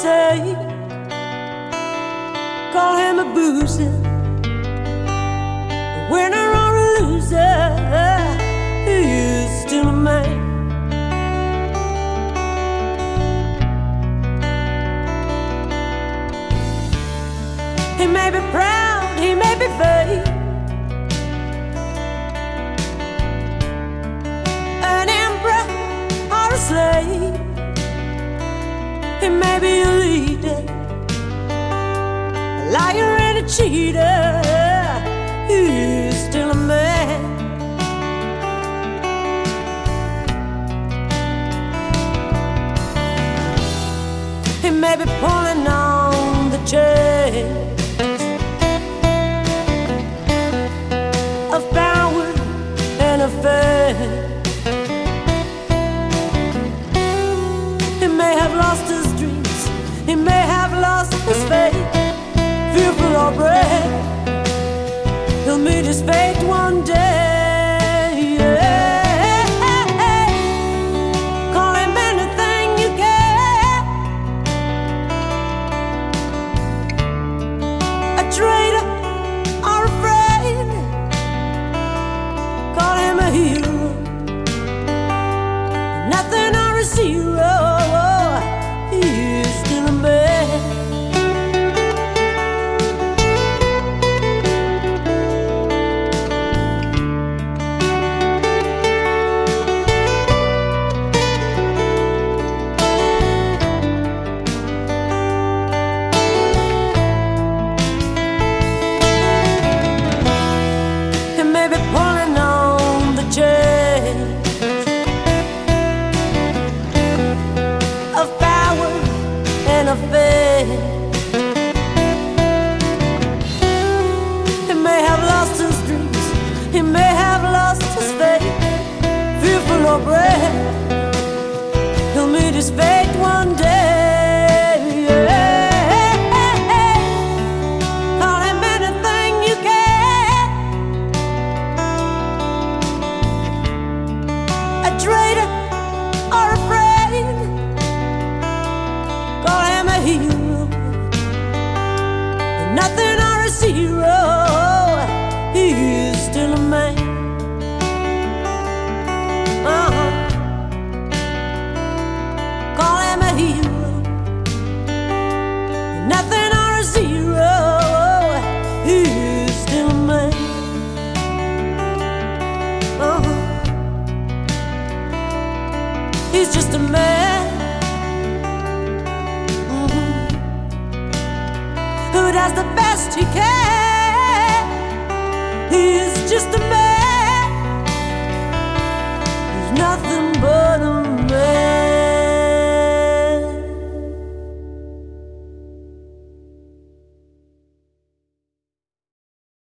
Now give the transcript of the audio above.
say, call him a boozer, a winner or a loser, he is still a man. He may be proud, he may be fake, an emperor or a slave. He may be a leader, a liar and a cheater, he's still a man. He may be pulling on the chain of power and of fame. He may have lost his dreams, he may have lost his faith, fearful or brave, he'll meet his fate one day. Call him anything you can, a traitor or a friend. Call him a hero, nothing or a zero, he's still a man. He may be pulling on the chains of power and of fame. He may have lost his dreams, he may have lost his faith, fearful or brave, he'll meet his fate one day. Call him anything you can, a traitor or a friend. Call him a hero, nothing or a zero, he's still a man. Call him a hero, nothing or a zero, he's still a man. He's just a man who does the best he can. He's just a man, he's nothing but a man.